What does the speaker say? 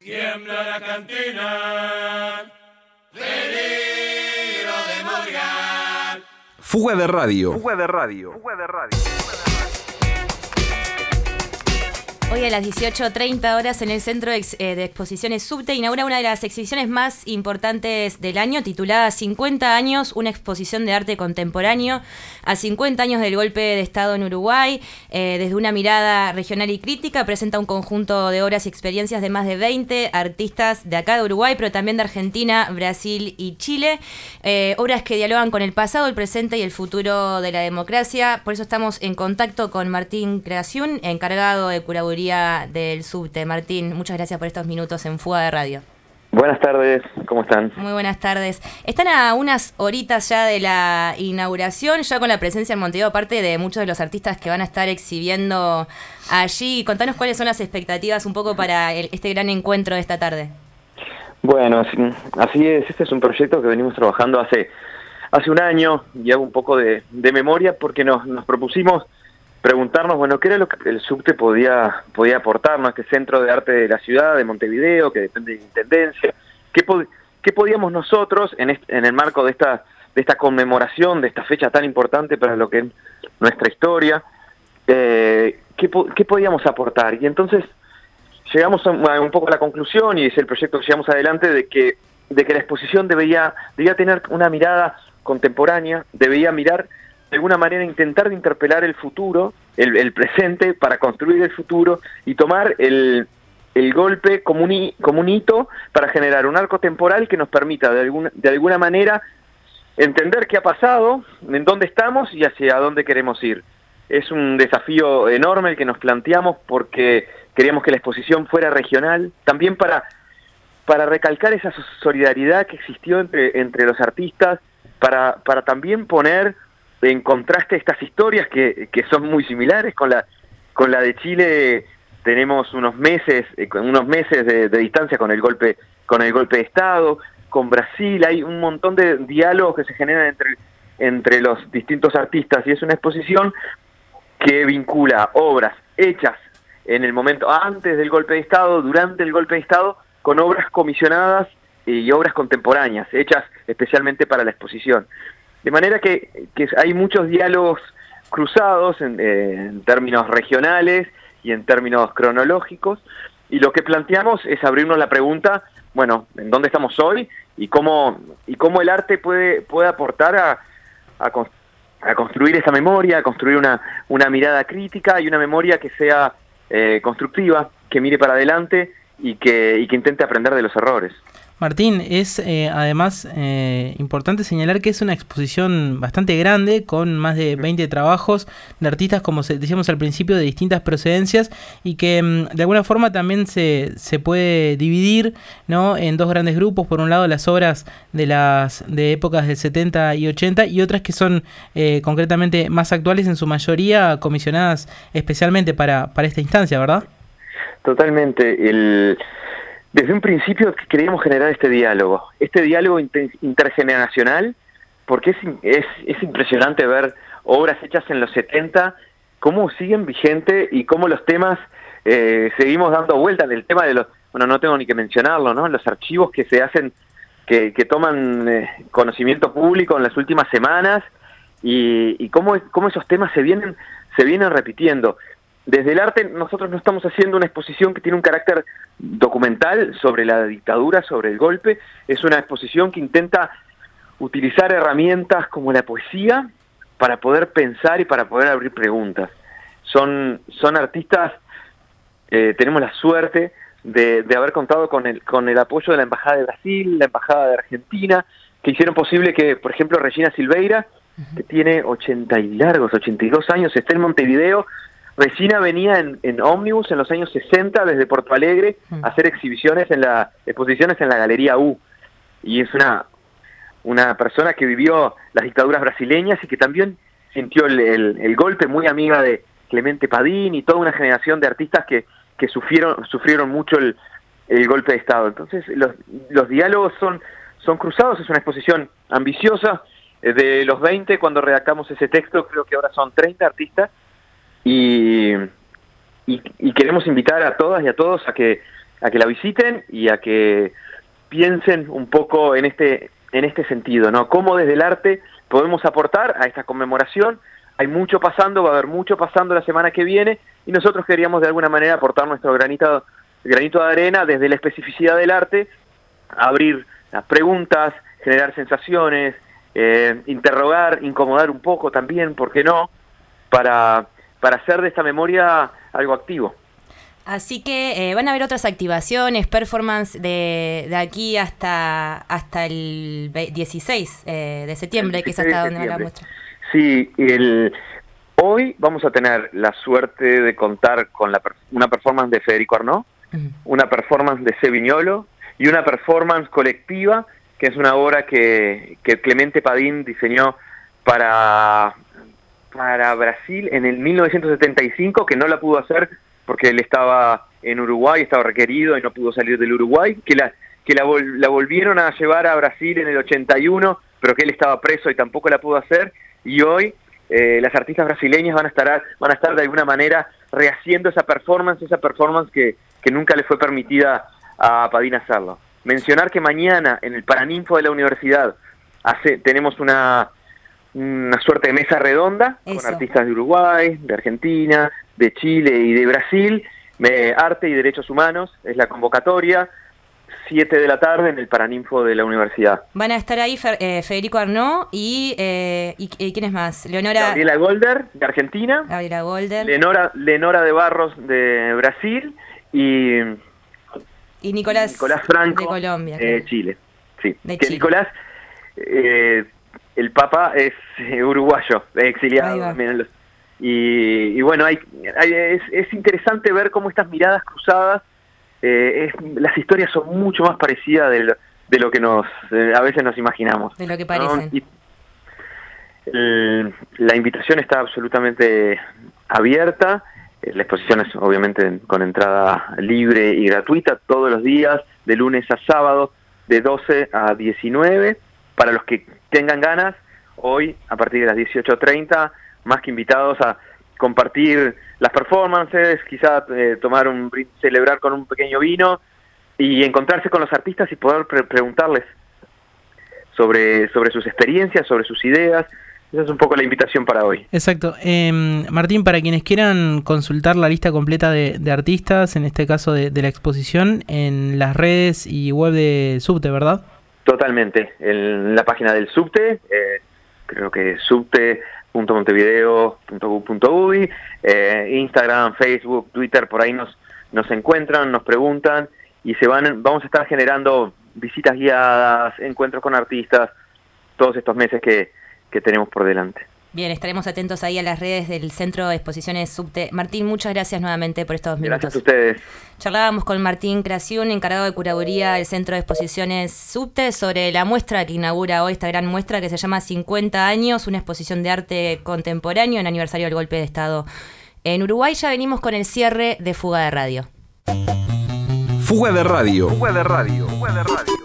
Tiembla la cantina, peligro de Morgan. Fuga de radio. Hoy a las 18:30 horas en el Centro de Exposiciones Subte inaugura una de las exhibiciones más importantes del año, titulada 50 años, una exposición de arte contemporáneo a 50 años del golpe de Estado en Uruguay. Desde una mirada regional y crítica, presenta un conjunto de obras y experiencias de más de 20 artistas de acá de Uruguay, pero también de Argentina, Brasil y Chile. Obras que dialogan con el pasado, el presente y el futuro de la democracia. Por eso estamos en contacto con Martín Creación, encargado de curaduría del Subte. Martín, muchas gracias por estos minutos en Fuga de Radio. Buenas tardes, ¿cómo están? Muy buenas tardes. Están a unas horitas ya de la inauguración, ya con la presencia en Montevideo, aparte de muchos de los artistas que van a estar exhibiendo allí. Contanos cuáles son las expectativas un poco para este gran encuentro de esta tarde. Bueno, así es. Este es un proyecto que venimos trabajando hace un año, y hago un poco de memoria porque nos propusimos preguntarnos, bueno, qué era lo que el Subte podía aportarnos, este centro de arte de la ciudad de Montevideo, que depende de la intendencia, qué podíamos nosotros, en el marco de esta conmemoración, de esta fecha tan importante para lo que es nuestra historia, qué podíamos aportar. Y entonces llegamos a un poco a la conclusión, y es el proyecto que llevamos adelante, de que la exposición debía tener una mirada contemporánea, debía mirar de alguna manera, intentar de interpelar el futuro, el presente, para construir el futuro y tomar el golpe como un hito para generar un arco temporal que nos permita de alguna manera entender qué ha pasado, en dónde estamos y hacia dónde queremos ir. Es un desafío enorme el que nos planteamos, porque queríamos que la exposición fuera regional, también para recalcar esa solidaridad que existió entre los artistas, para también poner en contraste estas historias que son muy similares con la de Chile. Tenemos unos meses de distancia con el golpe de Estado. Con Brasil hay un montón de diálogos que se generan entre los distintos artistas, y es una exposición que vincula obras hechas en el momento antes del golpe de Estado, durante el golpe de Estado, con obras comisionadas y obras contemporáneas hechas especialmente para la exposición. De manera que hay muchos diálogos cruzados en términos regionales y en términos cronológicos, y lo que planteamos es abrirnos la pregunta, bueno, ¿en dónde estamos hoy? Y cómo el arte puede aportar a construir esa memoria, a construir una mirada crítica y una memoria que sea constructiva, que mire para adelante y que intente aprender de los errores. Martín, es además importante señalar que es una exposición bastante grande, con más de 20 trabajos de artistas, como decíamos al principio, de distintas procedencias, y que de alguna forma también se puede dividir, ¿no?, en dos grandes grupos. Por un lado, las obras de épocas del 70 y 80, y otras que son concretamente más actuales, en su mayoría comisionadas especialmente para esta instancia, ¿verdad? Totalmente. Desde un principio queríamos generar este diálogo intergeneracional, porque es impresionante ver obras hechas en los 70, cómo siguen vigentes y cómo los temas seguimos dando vueltas. El tema de no tengo ni que mencionarlo, ¿no? Los archivos que se hacen, que toman conocimiento público en las últimas semanas, y cómo esos temas se vienen repitiendo. Desde el arte nosotros no estamos haciendo una exposición que tiene un carácter documental sobre la dictadura, sobre el golpe. Es una exposición que intenta utilizar herramientas como la poesía para poder pensar y para poder abrir preguntas. Son artistas, tenemos la suerte de haber contado con el apoyo de la Embajada de Brasil, la Embajada de Argentina, que hicieron posible que, por ejemplo, Regina Silveira, que tiene 82 años, esté en Montevideo. Regina venía en ómnibus en los años 60 desde Porto Alegre a hacer exposiciones en la Galería U, y es una persona que vivió las dictaduras brasileñas y que también sintió el golpe, muy amiga de Clemente Padín y toda una generación de artistas que sufrieron mucho el golpe de Estado. Entonces los diálogos son cruzados. Es una exposición ambiciosa. De los 20 cuando redactamos ese texto, creo que ahora son 30 artistas, y queremos invitar a todas y a todos a que la visiten y a que piensen un poco en este sentido, ¿no? Cómo desde el arte podemos aportar a esta conmemoración. Hay mucho pasando, va a haber mucho pasando la semana que viene, y nosotros queríamos de alguna manera aportar nuestro granito de arena desde la especificidad del arte, abrir las preguntas, generar sensaciones, interrogar, incomodar un poco también, ¿por qué no?, para hacer de esta memoria algo activo. Así que van a haber otras activaciones, performance de aquí hasta el 16 de septiembre, que es hasta donde va la muestra. Sí, hoy vamos a tener la suerte de contar con una performance de Federico Arnaud, una performance de C. Viñolo y una performance colectiva, que es una obra que Clemente Padín diseñó para Brasil en el 1975, que no la pudo hacer porque él estaba en Uruguay, estaba requerido y no pudo salir del Uruguay, que la volvieron a llevar a Brasil en el 81, pero que él estaba preso y tampoco la pudo hacer, y hoy las artistas brasileñas van a estar de alguna manera rehaciendo esa performance que nunca le fue permitida a Padín hacerlo. Mencionar que mañana en el Paraninfo de la universidad tenemos una suerte de mesa redonda con artistas de Uruguay, de Argentina, de Chile y de Brasil. Arte y Derechos Humanos es la convocatoria, 7 de la tarde en el Paraninfo de la universidad. Van a estar ahí Federico Arnaud y ¿quién es más? Gabriela Golder, de Argentina. Gabriela Golder. Lenora de Barros, de Brasil, y Nicolás Franco, de Colombia. Chile. Sí. De que Chile. Nicolás, el Papa es uruguayo, exiliado también. Y bueno, es interesante ver cómo estas miradas cruzadas, las historias son mucho más parecidas de lo que a veces nos imaginamos. De lo que parecen. ¿No? La invitación está absolutamente abierta. La exposición es obviamente con entrada libre y gratuita todos los días, de lunes a sábado, de 12 a 19. Para los que tengan ganas, hoy a partir de las 18:30, más que invitados a compartir las performances, quizá celebrar con un pequeño vino y encontrarse con los artistas y poder preguntarles sobre sus experiencias, sobre sus ideas. Esa es un poco la invitación para hoy. Exacto. Martín, para quienes quieran consultar la lista completa de artistas, en este caso de la exposición, en las redes y web de Subte, ¿verdad? Totalmente. En la página del Subte, creo que subte.montevideo.gov.uy, Instagram, Facebook, Twitter, por ahí nos encuentran, nos preguntan, y vamos a estar generando visitas guiadas, encuentros con artistas, todos estos meses que tenemos por delante. Bien, estaremos atentos ahí a las redes del Centro de Exposiciones Subte. Martín, muchas gracias nuevamente por estos minutos. Gracias a ustedes. Charlábamos con Martín Crasiun, encargado de curaduría del Centro de Exposiciones Subte, sobre la muestra que inaugura hoy, esta gran muestra que se llama 50 años, una exposición de arte contemporáneo en aniversario del golpe de Estado en Uruguay. Ya venimos con el cierre de Fuga de Radio. Fuga de Radio. Fuga de Radio.